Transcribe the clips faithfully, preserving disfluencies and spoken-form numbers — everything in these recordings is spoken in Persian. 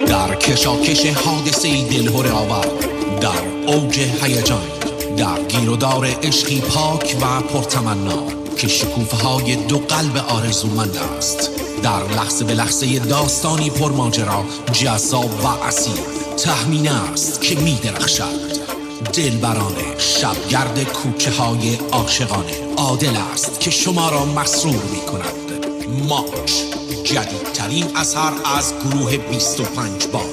در کشاکش حادثه دلهره آور، در اوج هیجان، در گیرودار عشقی پاک و پرتمنا که شکوفه های دو قلب آرزومند است، در لحظه به لحظه داستانی پرماجرا، جذاب و اصیل، تهمینه است که می درخشد. دلبرانه، شبگرد کوچه های عاشقانه، عادل است که شما را مسرور می کند. ماچ، جدیدترین اثر از گروه بیست و پنج بار.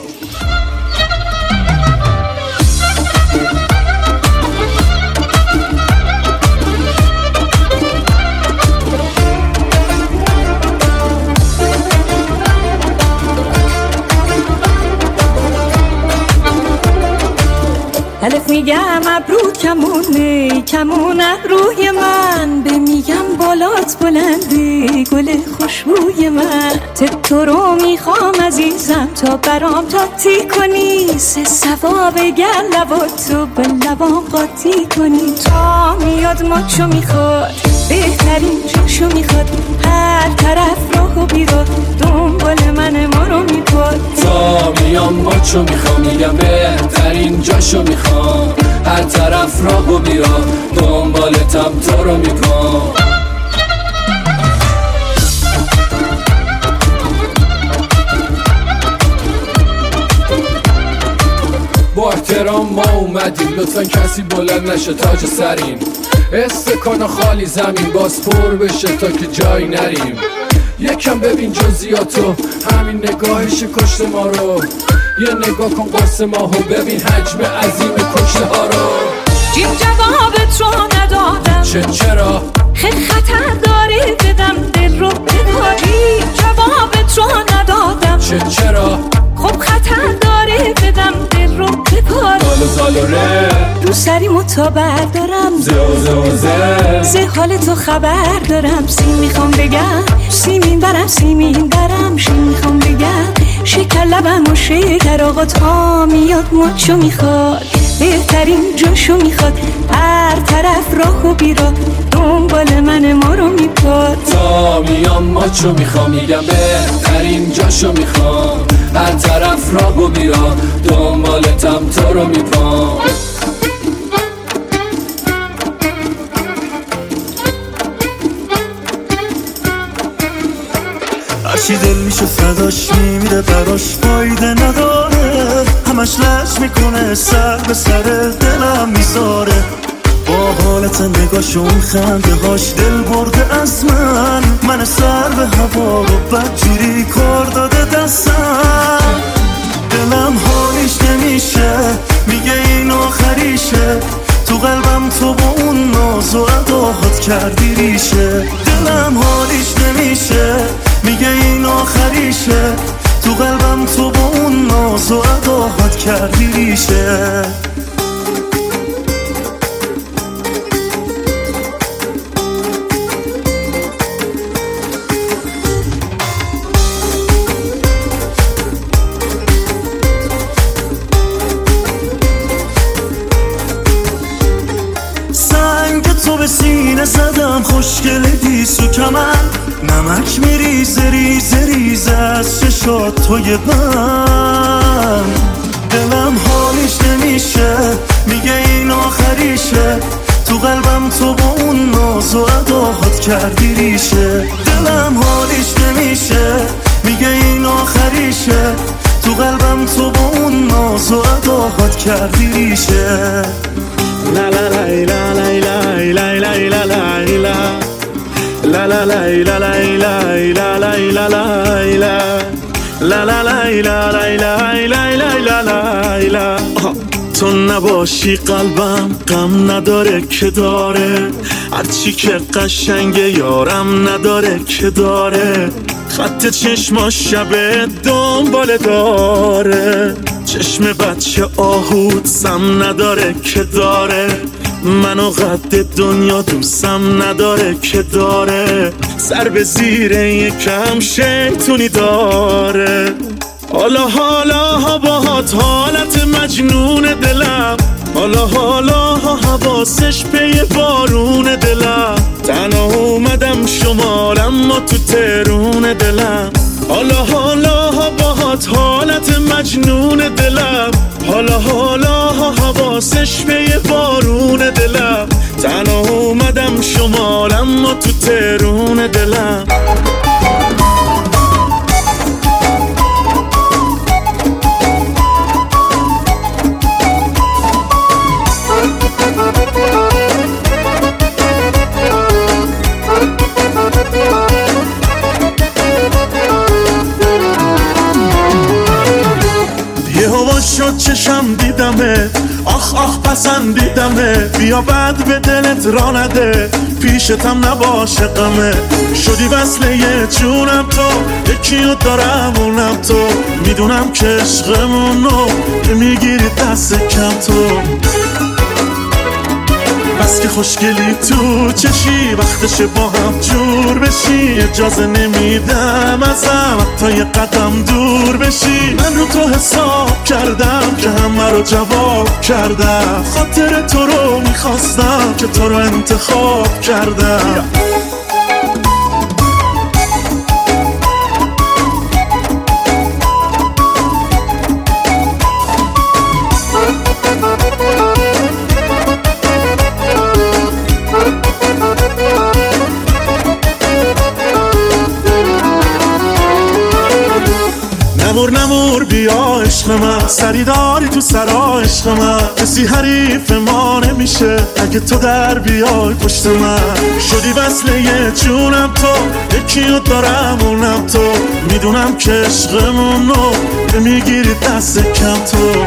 الف میگم ابرو کمونه، کمون ابروی من، به میگم بالات بلنده گل خوشبوی من. تو رو میخوام عزیزم تا برام تاتی کنی، سه ثواب گر لباتو به لبام قاطی کنی. تا میاد ماچو میخواد، بهترین جاشو میخواد، هر طرف راهو بیرا دنبال من ما رو میپاد. تا میام ماچو میخوام، میگم بهترین جاشو میخوام، هر طرف راهو بیرا دنبالتم تو رو میکنم. با احترام ما اومدیم، لطفا کسی بلند نشه تاج سریم. استکان خالی زمین باز پر بشه تا که جایی نریم. یکم ببین جزئیاتو، همین نگاهش کشت ما رو. یه نگاه کن قرص ماهو، ببین حجم عظیم کشته ها رو. جیم جوابت رو ندادم، چه چرا؟ خیلی خطر داری بدم دل رو بباری. جوابت رو ندادم، چه چرا؟ خب خطر داری بدم دل رو بباری. زالو زالو ره رو سری متابر دارم، زه و زه و زه زه حال تو خبر دارم. سیم میخوام بگم، سیمین برم سیمین برم، شیم میخوام بگم شکر لبم و شکر. آقا تا میاد ماچو میخواد، بهترین جاشو میخواد، هر طرف راهو بیرا دنبال من ما رو میپاد. تا میام ماچو میخوام، میگم بهترین جاشو میخوام، هر طرف راهو بیرا دنبالتم تو رو میپام. هرچی دل میشه فداش میمیره براش فایده نداره، همش لش میکنه سر به سر دلم میذاره. با حالت نگاش اون خنده هاش دل برده از من، من سر به هوا رو بدجوری کار داده دستم. دلم حالیش نمیشه، میگه این آخریشه، تو قلبم تو با اون ناز و عداهات کردی ریشه. دلم حالیش نمیشه، میگه این آخریشه، تو قلبم تو با اون ناز و عداهات کردی ریشه. تو به سینه زدم خوشگل دیسو کمن، نمک میریزه ریزه ریزه از چشات توی من. دلم حالیش نمیشه، میگه این آخریشه، تو قلبم تو با اون ناز و عداهات کردی ریشه. دلم حالیش نمیشه، میگه این آخریشه، تو قلبم تو با اون ناز و عداهات کردی ریشه. La la la la la la la la la la la La la la la la la la la la la la La la la la la la la la la تو نباشی قلبم غم نداره که داره، هرچی که قشنگه یارم نداره که داره. خط چشماش شبه دنبال داره، چشم بچه آهود سم نداره که داره. منو قد دنیا دوستم نداره که داره، سر به زیر یکم شیطونی داره. حالا حالا ها باهات حالت مجنون دلم، حالا حالا ها حواسش پی بارون دلم. تنها اومدم شمارم ما تو ترون دلم، حالا حالا ها باهات حالت مجنون مجنون دلم، حالا حالا حواسش به یه بارون دلم. تنها اومدم شمال اما تو تهرون دلم. شد چشم دیدمه، آخ آخ پسندیدمه. بیا بعد به دلت را نده، پیشتم نباشه غمه. شدی وصله یه جونم تو، یکیو دارم اونم تو. میدونم که عشقمونو که میگیری دست کم تو. بس که خوشگلی تو چشی، وقتشه با هم جور بشی. اجازه نمیدم ازم حتی یه قدم دور بشی. من رو تو حساب کردم که همه رو جواب کردم. خاطر تو رو میخواستم که تو رو انتخاب کردم. نمور نمور بیا عشق من، سری داری تو سرا عشق من. کسی حریف ما نمیشه اگه تو در بیای پشت من. شدی وصله یه جونم تو، یکیو دارم اونم تو. میدونم که عشقمونو که میگیری دست کم تو.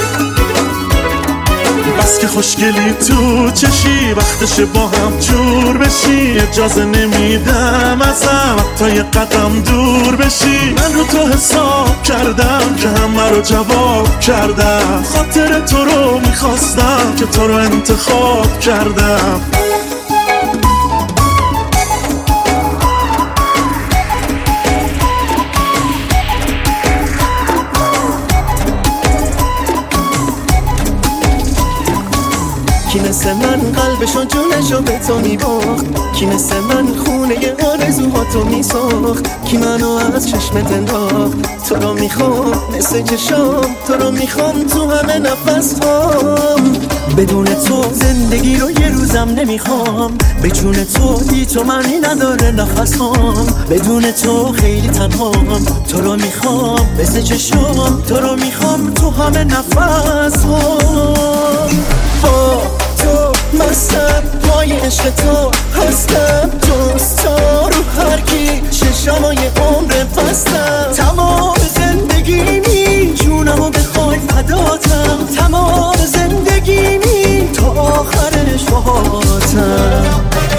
بس که خوشگلی تو چشی، وقتشه با هم جور بشی. اجازه نمیدم ازم حتی یه قدم دور بشی. من رو تو حساب کردم که همه رو جواب کردم. خاطر تو رو میخواستم که تو رو انتخاب کردم. کی مثل من قلبشو جونشو به تو میباخت، کی مثل من خونه آرزوهاتو میساخت. کی منو از چشمت انداخت، تو رو میخوام مثل چشام. تو رو میخوام تو همه نفس هام. بدون تو زندگی رو یه روزم نمیخوام. به جون تو بی تو معنی نداره نفس هام. بدون تو خیلی تنهام. تو رو میخوام مثل چشام. تو رو میخوام تو همه نفس هام. با تو مستم، پای عشق تو هستم. جز تو رو هر کی چشمای عمر بستم. تمام زندگیمی جونمو بخوای فداتم. تمام زندگیمی تا آخرش باهاتم.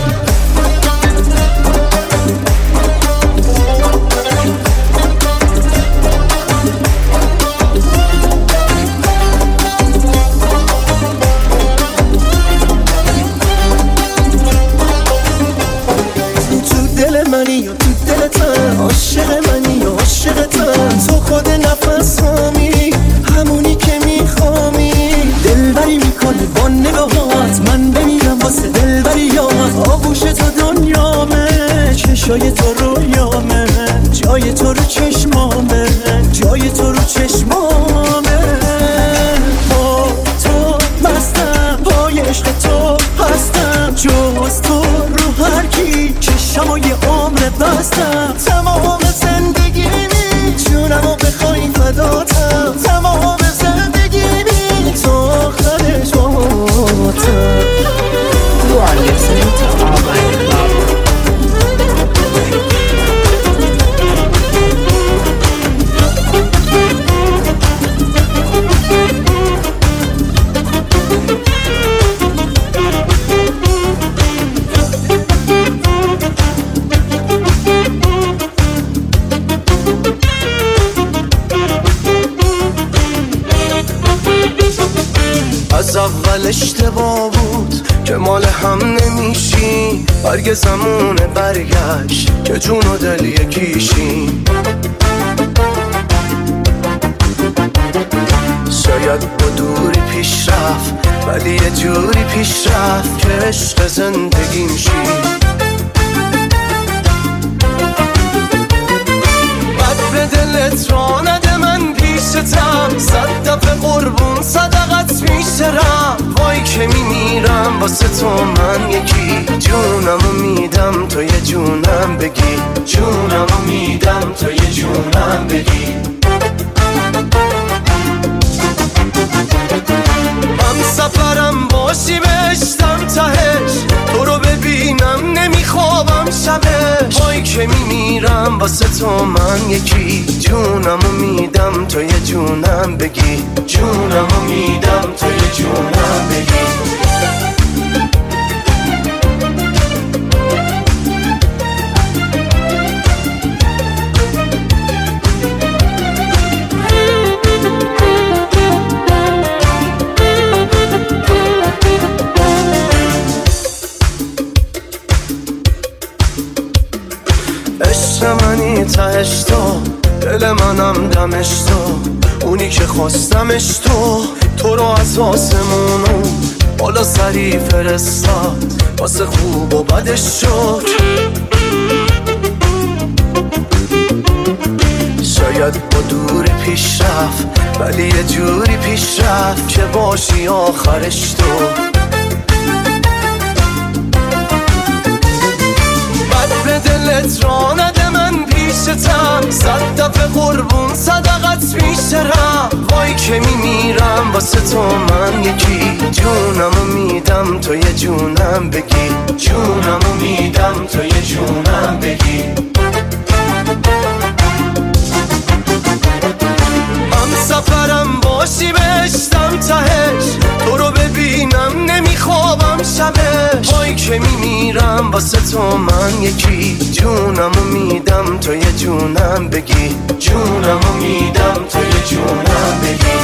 منی و تو دلتم، عاشق منی و عاشقتم. تو خود نفس هامی، همونی که میخوامی. دلبری میکنی با نگاهات، من بمیرم واسه دلبریات. آغوش تو دنیامه، چشای تو رویامه. جای تو رو چشمامه، جای تو رو چشمامه. با تو مستم، پای عشق تو هستم. جز تو رو هر کی چشمای عمر بستم. تمام زندگیمی جونمو بخوای فداتم. تمام زندگیمی تو آخرش باهاتم. You are listening to All My Love. از اول اشتباه بود که مال هم نمیشی. هرگزمون برگشت که جون و دل یکیشی. شاید با دوری پیش رفت، ولی یه جوری پیش رفت که عشق زندگیم شی. بد به دلت را نده، من پیشتم. واسه تو من یکی جونمو میدم تو یه جونم بگی جونمو میدم تو یه جونم بگی من سفرم باشی بشتم تهش تو رو ببینم نمیخوابم شبش وای که میمیرم واسه تو من یکی جونمو میدم تو یه جونم بگی جونمو میدم تو یه جونم بگی منی تهش تو دل منم دمش تو اونی که خواستمش تو تو رو از آسمونو بالا سری فرستاد واسه خوب و بدش شد شاید با دوری پیش رفت ولی یه جوری پیش رفت که باشی آخرش تو بد به دلت را نده من پیشتم صد دفعه قربون صدقت میشرم وای که میمیرم واسه تو من یکی جونمو میدم تو یه جونم بگی جونمو میدم تو یه جونم بگی من سفرم باشی بشتم تهش تو رو ببینم نمیخوابم شبش وای که میمیرم واسه تو من یکی جونمو میدم تو یه جونم بگی جونمو میدم تو یه جونم بگی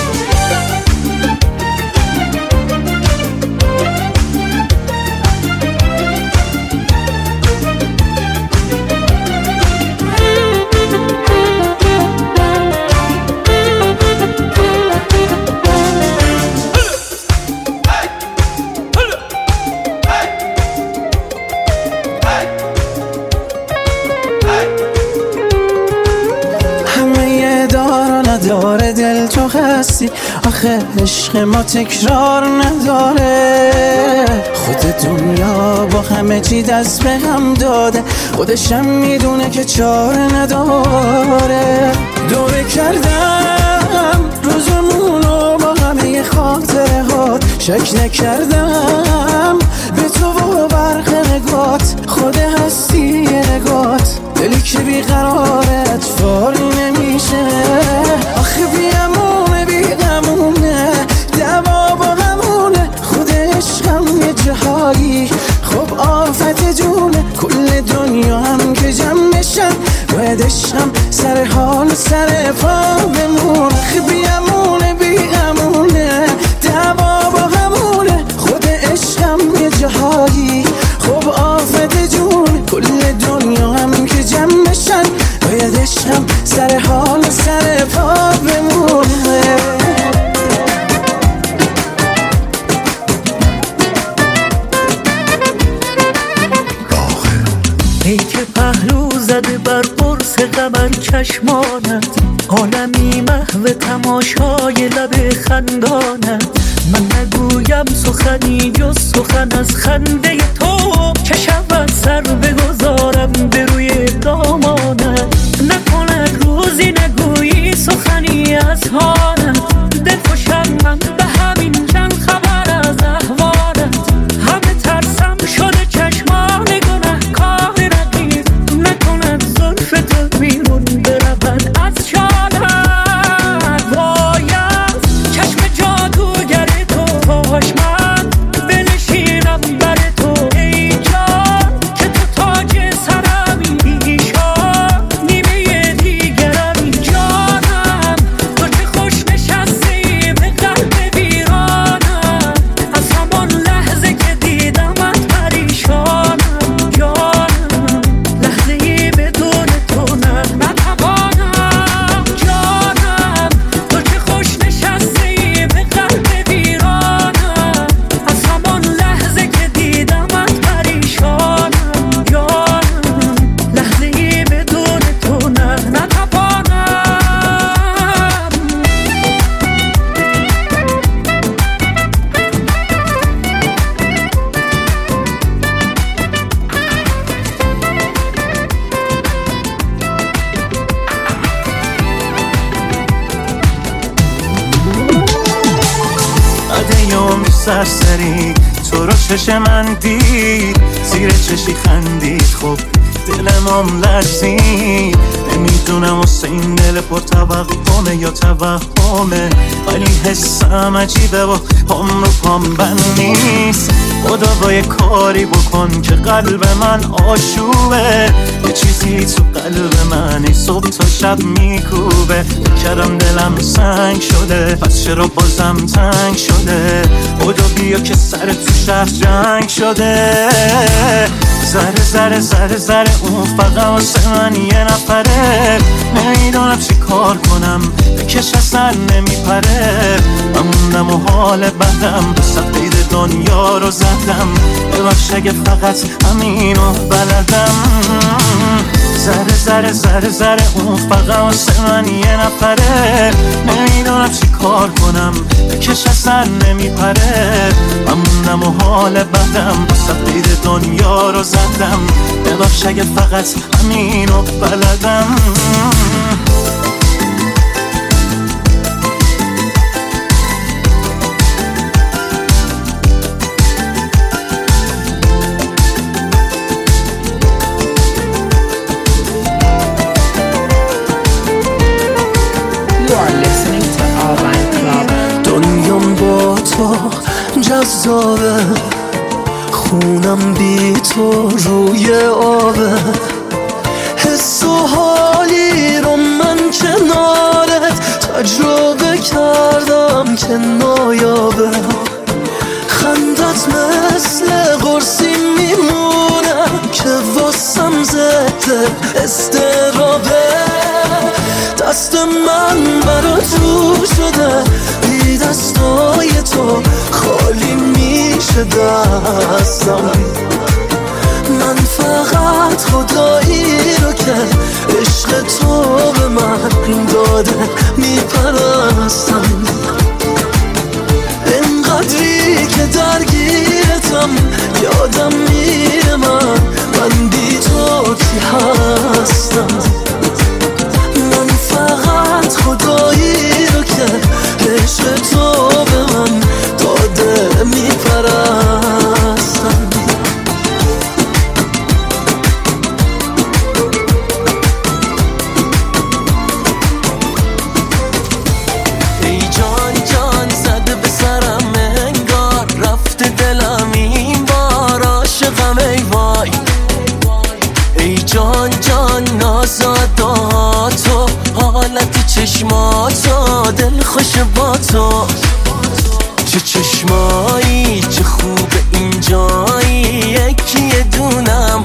داره دل تو هستی آخه عشق ما تکرار نداره خود دنیا با همه چی دست به هم داده خودشم میدونه که چاره نداره دوره کردم روزمونو با همه خاطره هات شک نکردم به تو و برق نگات خود هستی نگات دلی که بیقرارت فاری نمیشه آخه بیامونه بیامونه دوا با همونه خود عشقم یه جهایی خب آفت جونه کل دنیا هم که جمعشن باید عشقم سر حال سر پا بمونه آخه بیامونه بیامونه دوا با همونه خود عشقم یه جهایی خب آفت جونه کل دنیا هم که جمعشن باید عشقم سر حال سر پا بمونه ای که پهلو زده بر قرص قمر چشمانت عالمی محو تماشای لب خندانت من نگویم سخنی جز سخن از خنده تو که شود سر بگذارم به روی دامانت نکند روزی نگویی سخنی از حالت دل خوشم من به همین چند خبر از احوالت همه ترسم شده چشمان گناه کار رقیب نکند زلف تو بیرون برود از شالت باید چشم جادوگر تو پاش من بنشینم بر تو ای جان که تو تاج سرمی ایشان نیمه دیگرم اینجا سرسری تو رو چش من دید، زیر چشی خندید، خب دلمم لرزید. نمیدونم واسه این دل پر توهمه یا توهمه، ولی حسم عجیبه و پام رو پام بند نیست. خدا با یه کاری بکن که قلب من آشوبه، یه چیزی تو قلب من ای صبح تا شب میکوبه. کردم دلم سنگ شده، پس چرا بازم تنگ شده؟ خدا بیا که سر تو شهر جنگ شده. ذره ذره ذره ذره اون فقط واسه من یه نفره، نمیدونم چی کار کنم بکش اصلا نمیپره. من موندم و حال بدم بسط قید دنیا رو زدم، ببخش اگه فقط همینو بلدم. ذره ذره ذره ذره اون فقط واسه من یه نفره، نمیدونم چی کار کنم بکش اصلا نمیپره. من موندم و حال بدم بسط قید دنیا رو زدم، ببخش اگه فقط همینو بلدم. دنیام با تو جذابه، خونم بی تو روی آبه. حس و حالی رو من کنارت تجربه کردم که نایابه. خندت مثل قرصی میمونه که واسم زده استرابه. دست من برا تو شده، بی دستای تو خالی میشه دستم. من فقط خدایی رو که عشق تو به من داده میپرستم. اینقدری که درگیرتم یادم میره من من بی تو کی هستم. من فقط خدایی رو که عشق تو به من داده میپرستم. ای جان جان زده به سرم انگار، رفته دلم این بار عاشقم ای وای. ای جان جان نازاده ها تو، حالت چشماتو دل خوش با تو. چه چشمایی چه خوب اینجایی، یکی دونم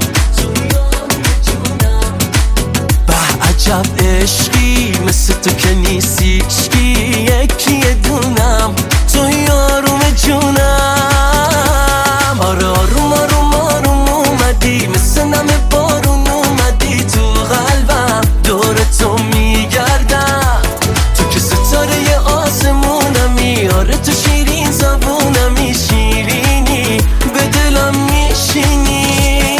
به عجب عشقی مثل تو که نیستی عشقی. یکی دونم تو یاروم جونم. آره آروم آروم آروم اومدی مثل نم بارون اومدی تو قلبم، دور تو میگردم. تو که ستاره آسمونمی، آره تو شیرین زبونمی، شیرینی به دلم میشینی.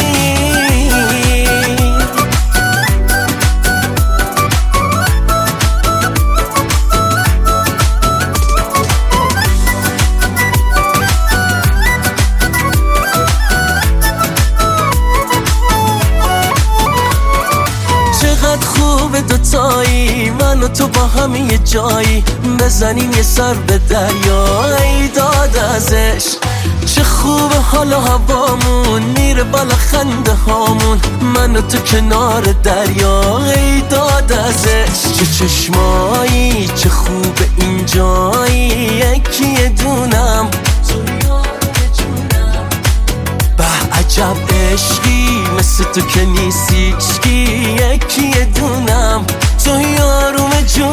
چقدر خوبه دوتایی، من و تو با هم یه جایی، بزنیم یه سر به دریا. ای داد ازش چه خوبه حالا هوامون، میره بالا خنده هامون، من و تو کنار دریا. ای داد ازش چه چشمایی چه خوبه اینجایی، یکی دونم به عجب عشقی مثل تو که نیستی عشقی. یکی دونم تو یاروم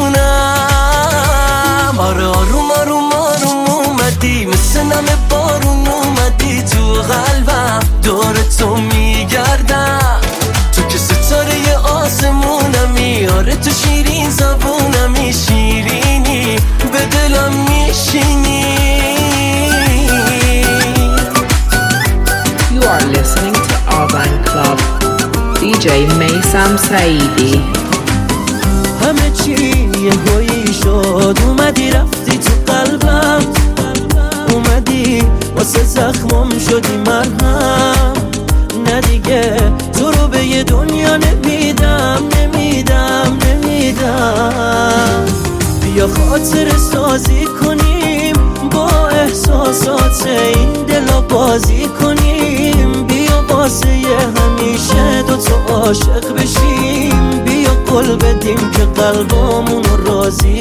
جونم. آره آروم آروم آروم اومدی مثل نم بارون اومدی تو قلبم، دور تو میگردم. تو که ستاره آسمونمی، آره تو شیرین زبونمی، شیرینی به دلم میشینی. You are listening to Urban Club. دی جی میثم سعیدی. همه چی یه گویی شد، اومدی رفتی تو قلبم، اومدی بیا خاطر سازی کنیم، با احساسات این دلا بازی کنیم. بیا واسه همیشه دوتا عاشق بشیم، بیا قول بدیم که قلبامونو راضی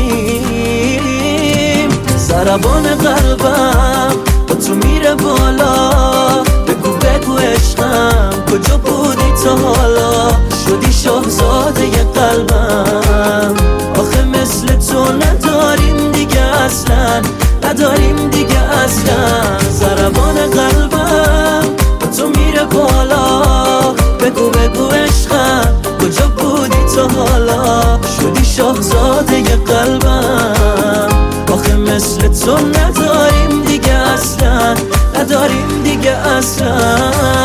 کنیم. ضربان قلبم با تو میره بالا، بگو بگو عشقم کجا بودی تا حالا؟ شدی شاهزاده قلبم، آخه مثل تو نداریم دیگه اصلا، نداریم دیگه اصلا. ضربان قلبم با تو میره بالا، بگو بگو عشقم کجا بودی تا حالا؟ شدی شاهزاده قلبم، آخه مثل تو نداریم دیگه اصلا، نداریم دیگه اصلا.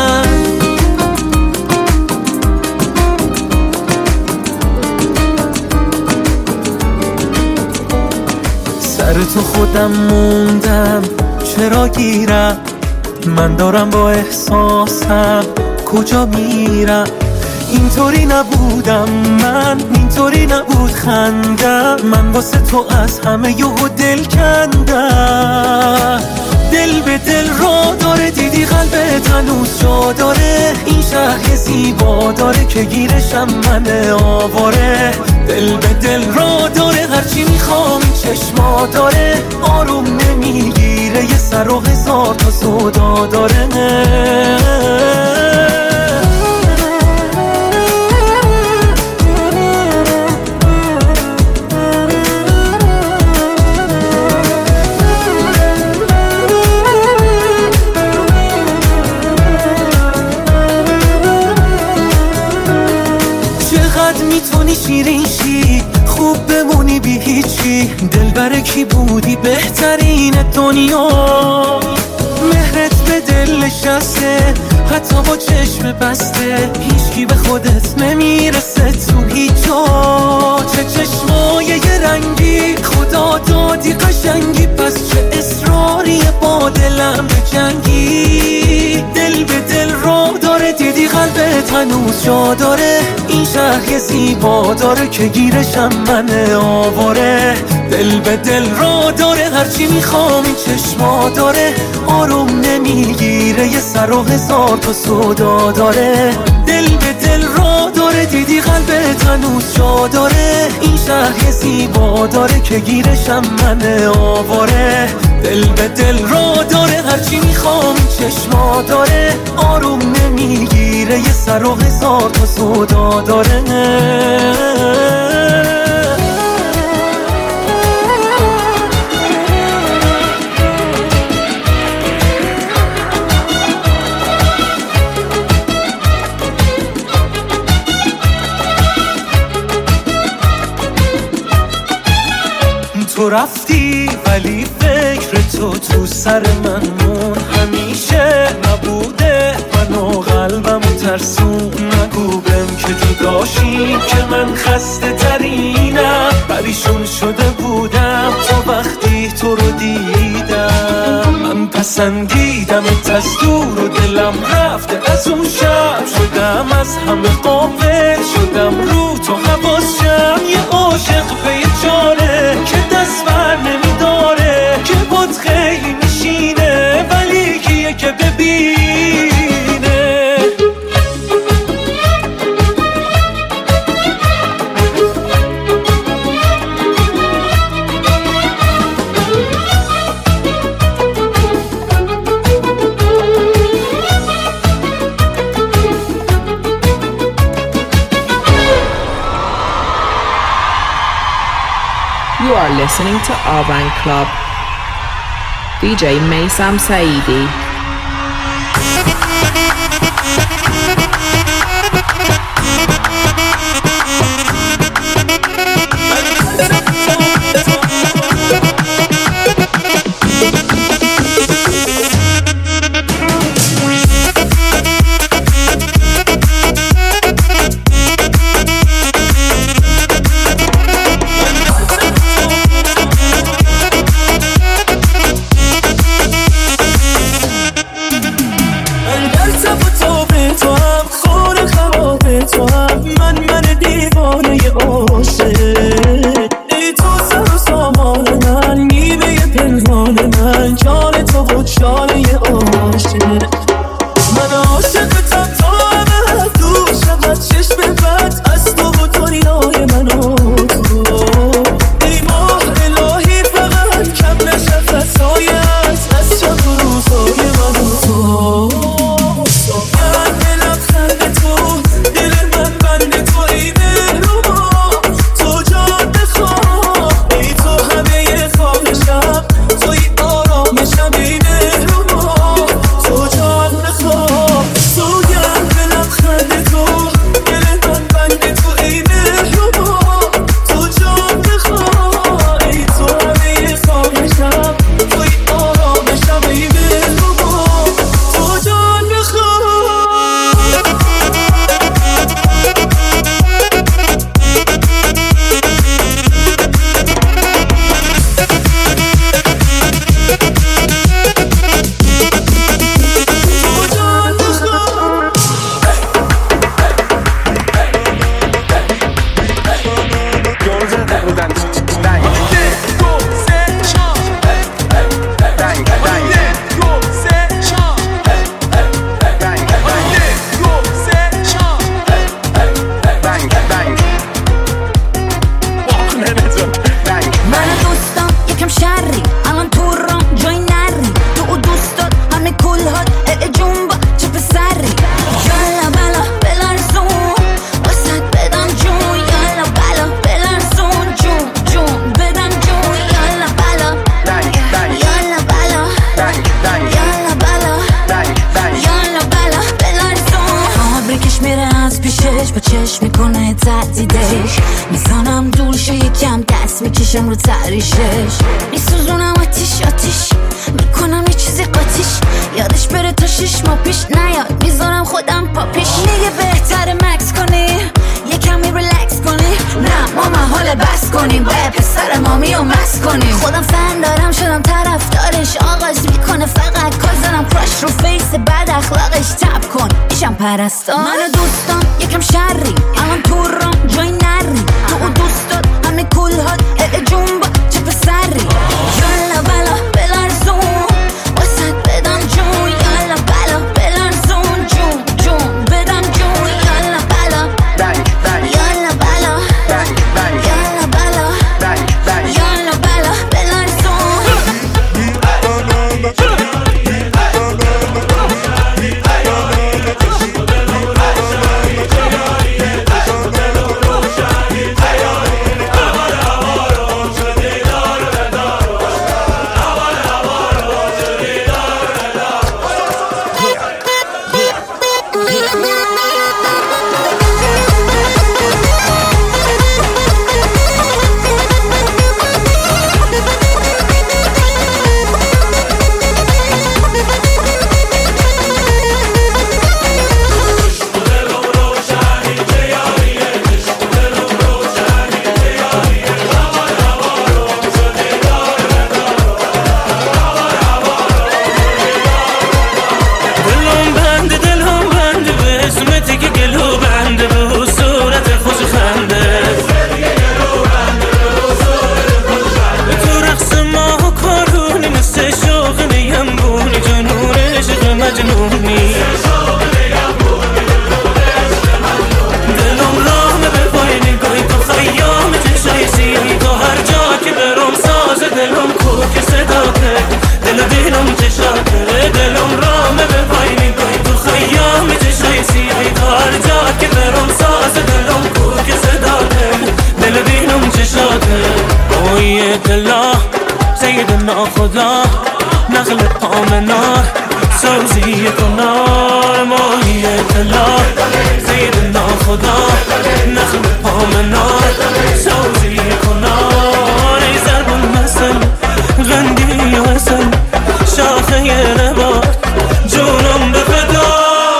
سر تو خودم موندم چرا گیرم، من دارم با احساسم کجا میرم. اینطوری نبودم من، اینطوری نبود خندم، من واسه تو از همه یهو دل کندم. دل به دل را داره، دیدی قلبت هنوز جا داره، این شهر زیبا داره که گیرشم من آواره. دل به دل را داره، هرچی میخوام این چشما داره، آروم نمیگیره، یه سر و هزار تا سودا داره. میتونی شیرین شی، خوب بمونی بی هیچی، دل بر کی بودی بهترین دنیا. مهرت به دل نشسته، حتی با چشم بسته، هیچکی به خودت نمیرسه تو هیچ جا. چه چشمای یه رنگی، خدا دادی قشنگی، پس چه اصراری با دلم بجنگی. دل به دل را داره، دیدی قلبت هنوز جا داره، این شهر زیبا داره که گیرشم من آواره. دل به دل را داره، هرچی میخوام این چشما داره، آروم نمیگیره، یه سر و هزار تا سودا داره. دل به دل را داره، دیدی قلبت هنوز جا داره، این شهر زیبا داره که گیرشم من آواره. دل به دل را داره، هرچی میخوام این چشما داره، آروم نمیگیره، یه سر و هزار تا سودا داره. تو رفتی ولی فکر تو تو سر من مون، همیشه نبوده من و قلبم ترسون. نگو بهم که جداشیم که من خسته ترینم، پریشون شده بودم تا وقتی تو رو دیدم. من پسندیدمت از دور و دلم رفته از اون شب، شدم از همه قافل، شدم رو تو حواسم. یه عاشق به یه چاره که دست بر نمیداره، که بود خیلی میشینه ولی کیه که ببینه. You are listening to Urban Club. D J Maysam Saidi. میکشم رو تحریشش، میسوزونم آتیش آتیش میکنم یه چیزی قاتیش، یادش بره تا شش ماه پیش نیاد میذارم خودم پاپیش. میگه بهتره مکس کنی یه کمی ریلکس کنی، نه ما محاله بس کنیم باید پسر مامی و مس کنیم. خودم فن دارم شدم طرفدارش، آغاز میکنه فقط کار زنم کراش رو فیس بد اخلاقش، تب کن ایشم پرستار. من و دوستان یکم شری الان تو رام جای نری، تو و دوستات همه کل هات اه جون با چه پسری. یالا بلا بلرزون واسد بدم جون، یالا بلا بلرزون جون جون بدم جون، یالا بلا یالا بلا یالا بلا یالا بلا بلرزون. خدا نخل پامنار سوزی کنار ماهی اطلاع سیدنا خدا نخل پامنار سوزی کنار ای ضرب المثل غندی و اصل شاخه نبات جونم به فدا.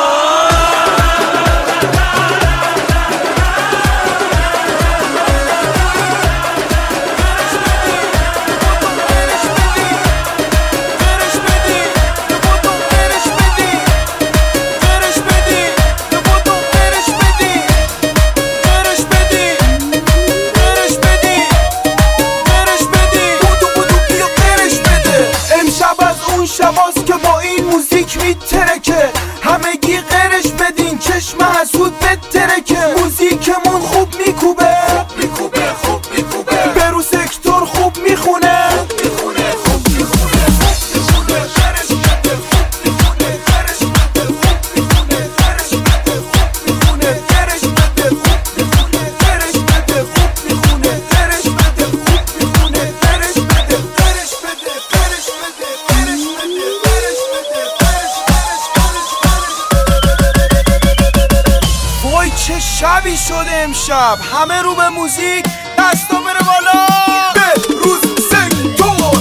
شباست که با این موزیک میترکه، همگی غرش بدین چشم حسود بترکه. موزیکمون خوب میکوبه خوب میکوبه خوب میکوبه برو سکتور خوب میخونه خوب میخونه خوب میخونه خوب میخونه غرش بده خوب میخونه غرش بده خوب میخونه غرش بده خوب میخونه غرش بده خوب میخونه غرش بده خوب میخونه غرش بده خوب میخونه غرش بده غرش بده غرش بده. وای چه شبی شده امشب، همه رو به موزیک دستا بره بالا. به روز سکتور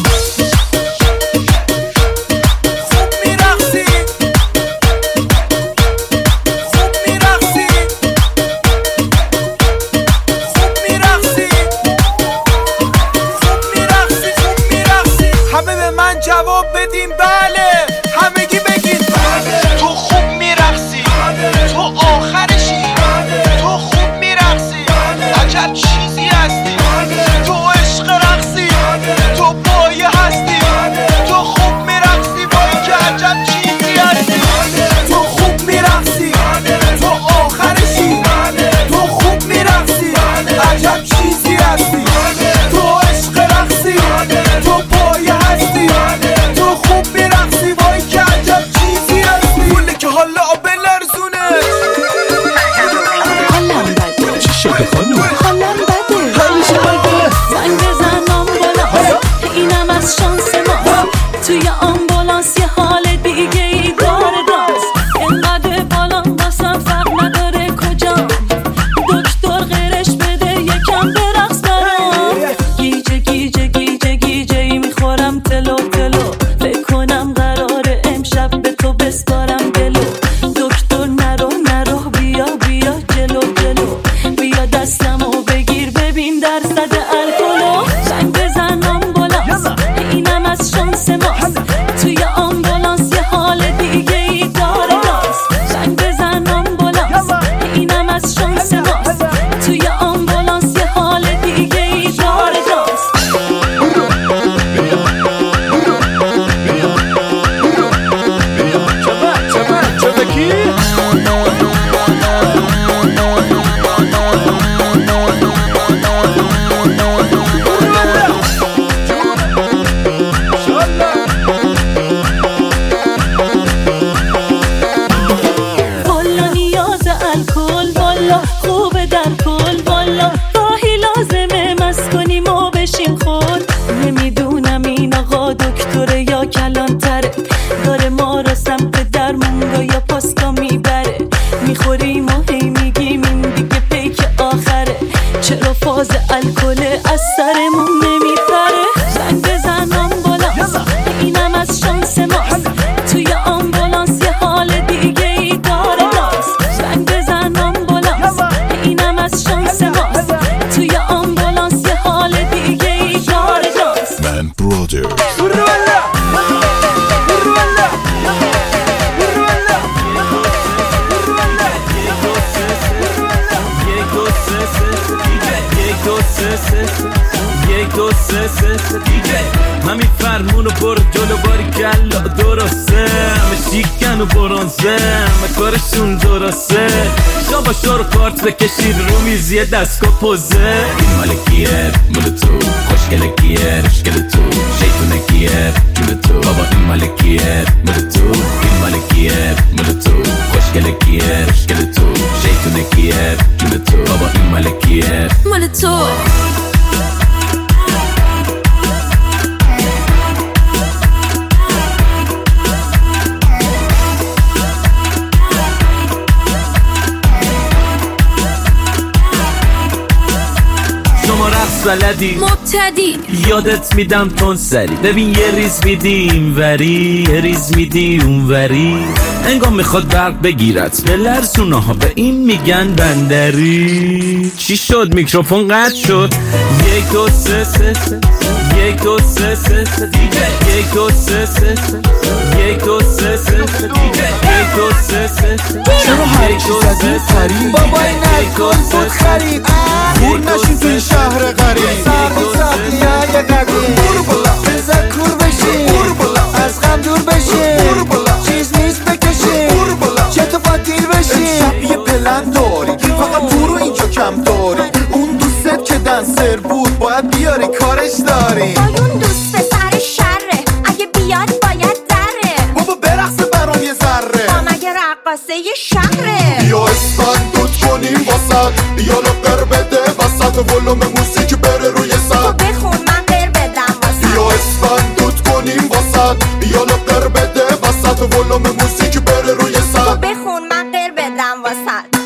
خوب میرقصی خوب میرقصی خوب میرقصی خوب میرقصی خوب میرقصی. همه به من جواب بدیم بله، همگی بگید بله. تو خوب میرقصی تو آخرشی، تو خوب میرقصی عجب چیزی هستی، تو عشق رقصی تو پایه هستی، تو خوب میرقصی وای که عجب چیزی هستی. تو خوب میرقصی تو آخرشی، تو خوب میرقصی عجب چیزی هستی، تو عشق رقصی تو پایه هستی، تو خوب میرقصی وای سه سه سه دیگه همین فرمونو برو جلو باری کلا درسته همه شیکن و برانزه همه کارشون درسته شابا شور کارت بکشید رو میزیه دستگاه پوزه این مال کیه مال تو خوشگله کیه خوشگله تو شیطونه کیه جون تو بابا این مال کیه مال تو این مال کیه مال تو خوشگله کیه خوشگله تو شیطونه کیه جون تو بابا این مال کیه مال تو بلدی مبتدی یادت میدم تون سری ببین یه ریز میدی این وری یه ریز میدی اون وری انگام میخواد برق بگیرت به لرزونه ها به این میگن بندری چی شد میکروفون قطع شد یک دو سه سه سه یک دو سه سه سه دیگه یک دو سه سه سه یک دو سه سه سه دیگه یک دو سه سه سه چرا هر چی زدی خرید بابا این الکل بود خرید خور نشین توی شهر غریب سرمی ساقیه یه قدیم بزر کور بشین از غم دور بشین چیز نیست بکشین چطور فاتیر بشین شب یه پلن داری فقط تو رو اینجا کم داری اون دوستت که دنسر بود باید بیاری کارش داری اون دوست سر شره اگه بیاد باید دره بابا برقصه برام یه ذره ما مگه رقاصه یه شهره بیا اسفند دود کنیم واسد بیا لقر بده وسط ولوم موسیقی بره روی تو سد بخون من غیر بدم واسد بیا اسفند دود کنیم واسد بیا لقر بده وسط ولوم موسیقی بره روی تو سد بخون من غیر بدم واسد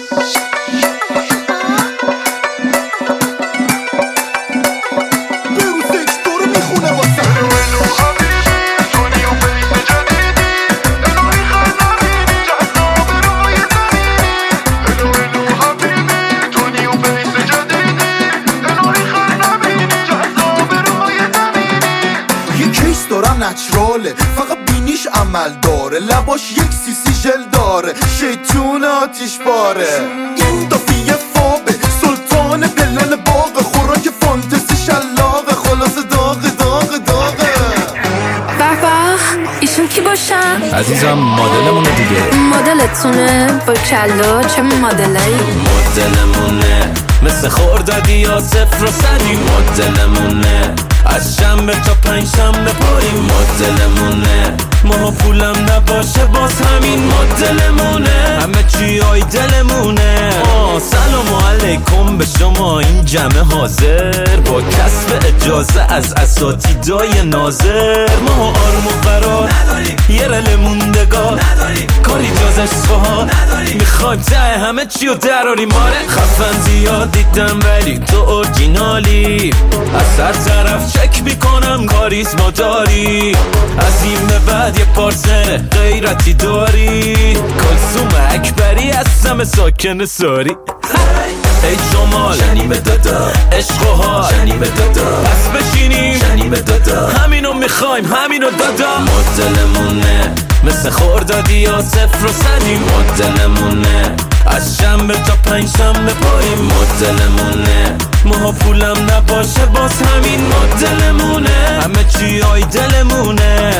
نچراله فقط بینیش عمل داره لباش یک سیسی ژل داره شیطون آتیش باره این دافیه فابه سلطان پلن باغ خوراک فانتزی شلاقه خلاص داغ داغ داغه بابا ایشون کی باشن؟ عزیزم مدلمونه دیگه مدلتونه با کلا چه مدلایی؟ مدلمونه مثل خوردادی یا صفر و صدی مدلمونه از شنبه تا پنج شنبه پاییم مدلمونه ما پولم نباشه باز همین مدلمونه همه چی های دلمونه آه سلام علیکم به شما این جمع حاضر با کسب اجازه از اساتیدای ناظر ما آرم و قرار نداریم یه رل موندگار نداریم کار اجازش سوال نداریم میخوایم ته همه چی رو دراریم ماره خفن زیاد دیدم ولی تو اورجینالی از هر طرف چک میکنم کاریزما داری از این به بعد یه پارسن غیرتی داری کلثوم اکبری هستم ساکن ساری ای جمال شنیمه دادا عشق و حال شنیمه دادا پس بشینیم شنیمه دادا همینو میخوایم همینو دادا مدلمونه مثل خوردادی یا صفر و صدی مدلمونه از شنبه تا پنج شنبه پاییم مدلمونه ما پولم نباشه باز همین مدلمونه همه چی های دلمونه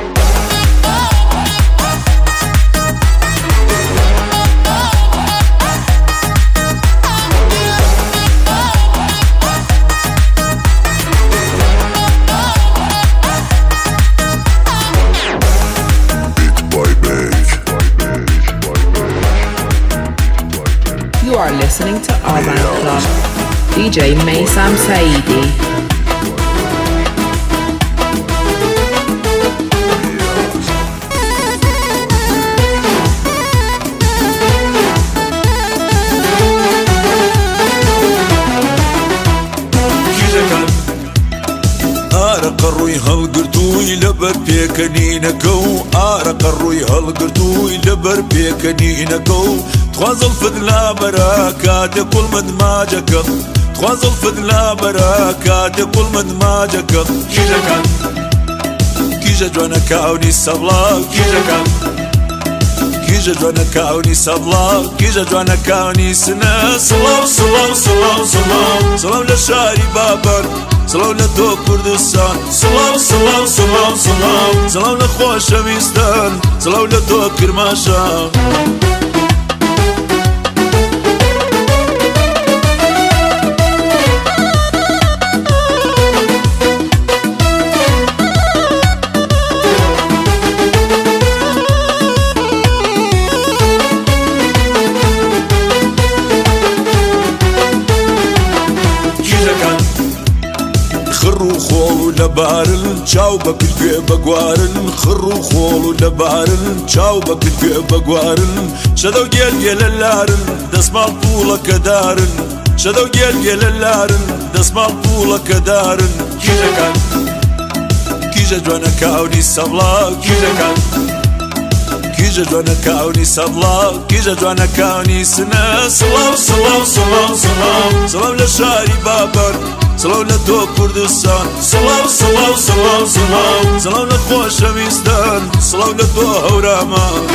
You are listening to Urban Club. D J Maysam Saidi. عرق الروي هالقرتوي لبر بيكنينكو عرق الروي هالقرتوي لبر بيكنينكو تخوازل فدلا براكات كل مدماجك تخوازل فدلا براكات كل مدماجك كيجا كان كيجا جوانا كاوني سبلا كيجا كان كيجا جوانا كاوني سبلا كيجا جوانا كاوني سنة سلام سلام سلام سلام سلام لشاري بابر سڵاو لە تۆ کوردستان سڵاو سڵاو سڵاو سڵاو سڵاو لە خۆشەویستان سڵاو لە تۆ کرماشان لبارن چاو بکرگه بگوارن خرو خولو لبارن چاو بکرگه بگوارن شدو گل گل لارن دسمال پولا کدارن شدو گل گل لارن دسمال پولا کدارن کیجا کن کیجا جوانا کاونی سبلا کیجا کن کیجا جوانا کاونی سبلا کیجا جوانا کاونی سنه سلاو سلاو سلاو سلاو سلاو لشاری بابر سڵاو لە تۆ کوردستان سڵاو سڵاو سڵاو سڵاو سڵاو لە خۆشەویستان سڵاو لە تۆ هەورامان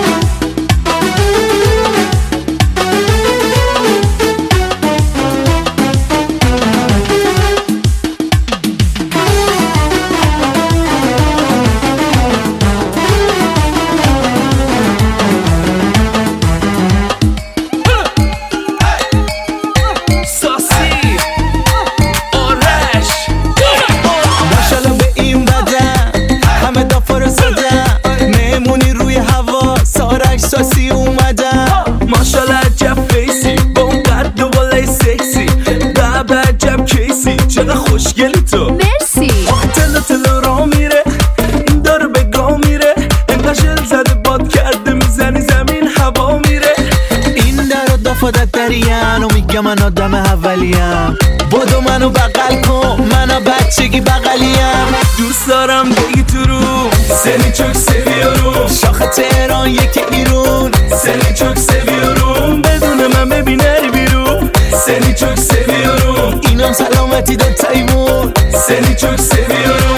خوشگلی تو مرسی آخه تلو تلو را میره داره به گا میره اینقدر شل زده باد کرده میزنی زمین هوا میره این در و دفادت دریم و میگه من آدم اولیم بودو منو بغل کن منو بچگی بغلیم دوست دارم بگی تو رو سنی چوک سویارو شاخه تهران یک ایرون سنی چوک سویارو بدون من ببینه بیرون سنی چوک سویارو اینم سلامتی دو تایمون سنی چوک سویارو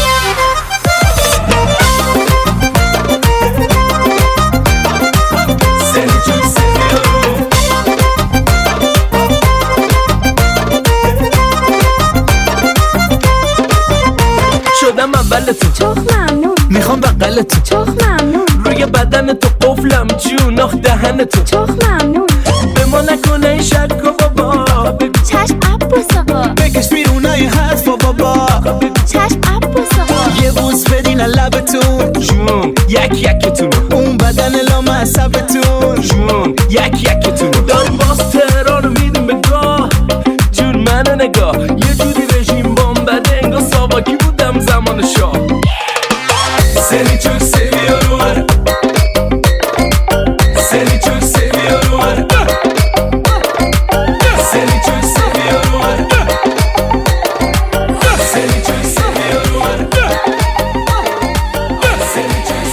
سنی چوک سویارو شدم اول تو چخ ممنون میخوام بغل تو چخ ممنون روی بدن تو قفلم جون آخ دهن تو چخ ممنون به ما نکنه این شک و بابا چشم عباس آقا بکش بیرونای حرف و بابا چشم عباس آقا یه بوس بدین لبتون جون یک یکتون اون بدن لام عصبتون جون یک یکتون داریم باز تهران رو میدیم به گاه جون منو نگاه یه جوری رژیم بام بده انگاه ساواکی بودم زمان شاه سنی چوک سویارو سنی چوک سویارو سنی چوک سویارو سنی چوک سویارو سنی چوک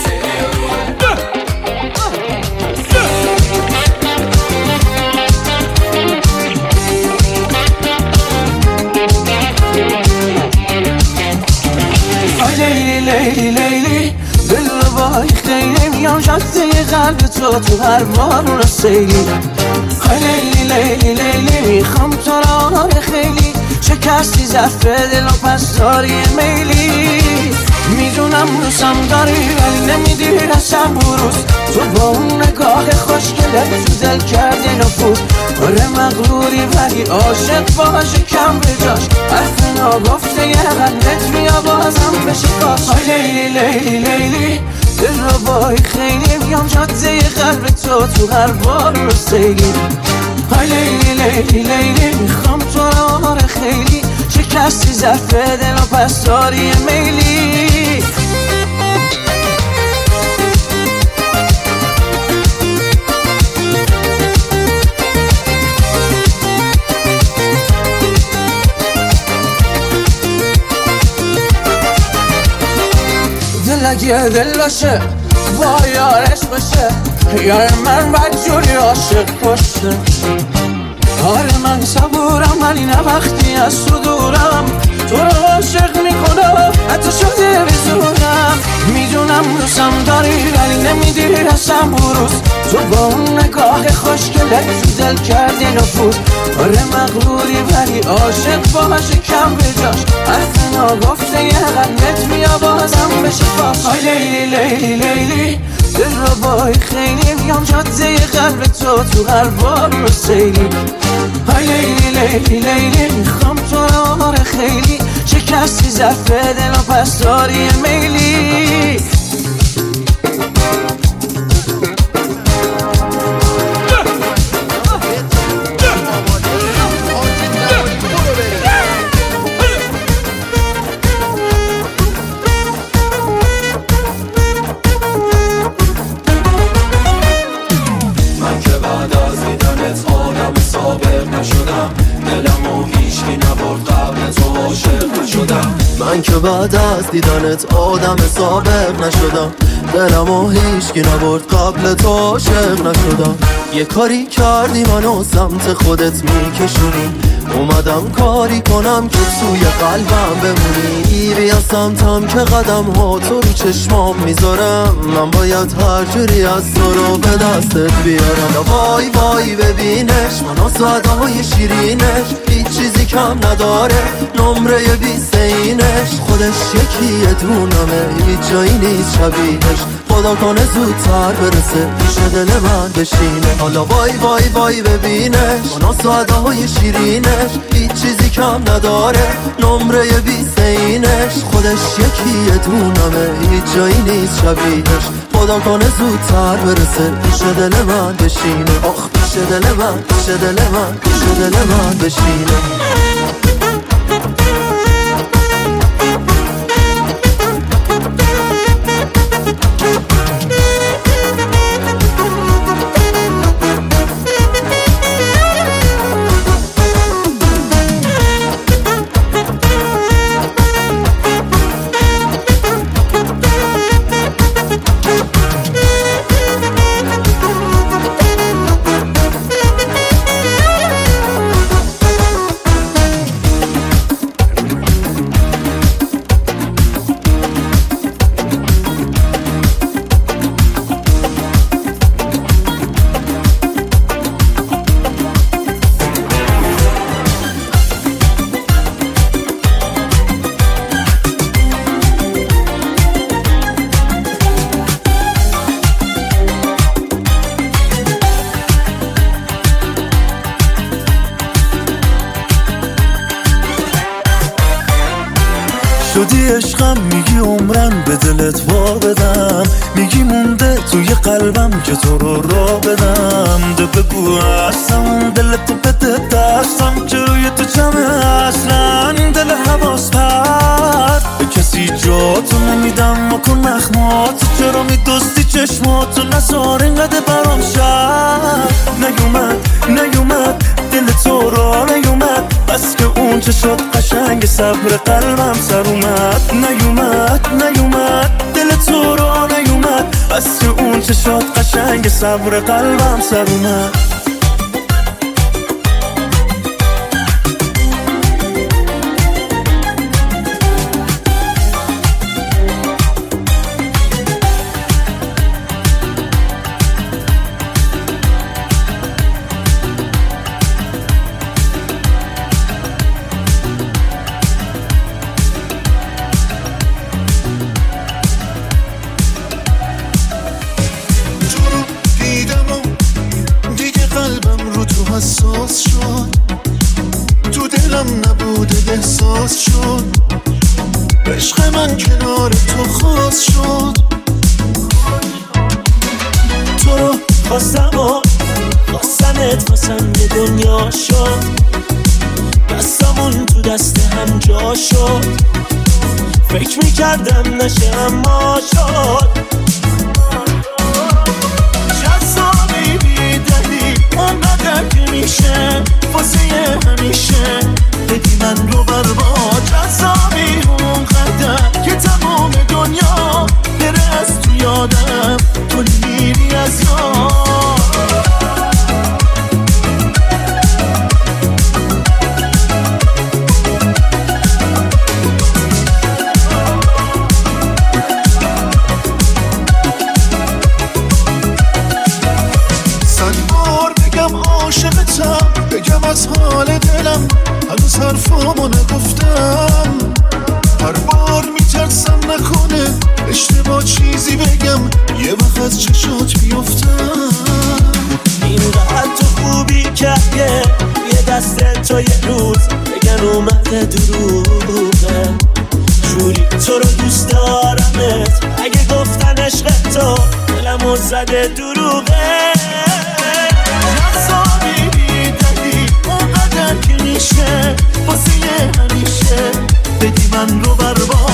لیلی لیلی لیلی دل رو بای خیلی میام جاده قلب تو تو هر بار رو سیلی لیلی لیلی لیلی میخوام تو را خیلی شکستی ظرف دل و پس داری میلی میدونم روزم داری ولی نمیدی رسم بروز تو با اون نگاه خوشگلت تو دل کردی نفوذ آره مغروری ولی عاشق باشه کم به جاش حرف ناگفته یه قلبت بیا بازم بشه باش لیلی لیلی لیلی دل رو بای خیلی بیام جاده قلب تو تو هر بار رو سیلی لیلی لیلی لیلی میخوام تو را خیلی شکستی ظرف دل و پس داری میلی دل اگه دل باشه با یارش باشه یار من بدجوری عاشق باشه آره من صبورم ولی نه وقتی از تو دورم تو رو عاشق میکنم حتی شده بزورم میدونم دوستم داری ولی نمیدی میشناسم بروز تو با اون نگاه خوشگلت تو دل کردی نفوذ آره مغروری ولی عاشق باشه کم به جاش از ناگفته یه قلبت بیا بازم بشه فاش آی لیلی لیلی لیلی دل رو بای خیلی میام جاده قلب تو تو قلبا رو سیلی آی لیلی لیلی لیلی میخوام تو رو آره خیلی شکستی ظرف دل و پس داری میلی من که بعد از دیدنت آدم سابق نشدم دلم و هیچکی نبرد قبل تو عاشق نشدم یه کاری کردی منو سمت خودت میکشونی اومدم کاری کنم که توی قلبم بمونی بیا سمتم که قدم ها تو رو چشمام میذارم من باید هر جوری از تو رو به دستت بیارم وای وای ببینش منو صدای شیرینش هیچ چیزی کم نداره نمره بیست اینش خودش یکیه دونمه هیچ جایی نیست شبیهش خدا کنه زودتر برسه پیش دل من بشینه حالا وای وای وای ببینش منو صدای شیرینش هیچ چیزی کم نداره نمره بیست اینش خودش یکیه دونمه هیچ جایی نیست شبیهش خدا کنه زودتر برسه پیش دل من بشینه آخ پیش دل من پیش دل من پیش دل من بشینه شدی عشقم میگی عمرن به دلت وا بدم میگی مونده توی قلبم که تو رو را بدم ده بگو اصلا دلتو بده دستم که روی تو جمعه اصلا دل حواس پرد به کسی جاتو نمیدم و کن نخماتو چرا میدوستی چشماتو نزار اینقدر برام شد نیومد نیومد دل تو را نیومد بس که اون چه شد قشنگ صبر قلبم سر اومد نیومد نیومد دل تو را نیومد بس که اون چه شد قشنگ صبر قلبم سر اومد حساس شد تو دلم نبوده احساس شد عشق من کنار تو خاص شد تو رو خواستم و خواستنت واسم یه دنیا شد دستمون تو دست هم جا شد فکر میکردم نشه اما شد جذابی بیدلی آمدم که میشه واسه همیشه بدی من رو بر با جذابی اون قدر که تمام دنیا بره از تو یادم تو میری از یاد ترسم نکنه اشتباه چیزی بگم یه وقت از چشات بیفتم. اینقدر تو خوبی که یه دست تا یه روز بگن اومده دروغه، جوری تو رو دوست دارمت اگه گفتن عشق تو دلمو زده دروغه. نظامی بیدلی اونقدر که میشه واسه همیشه بدی من رو برباد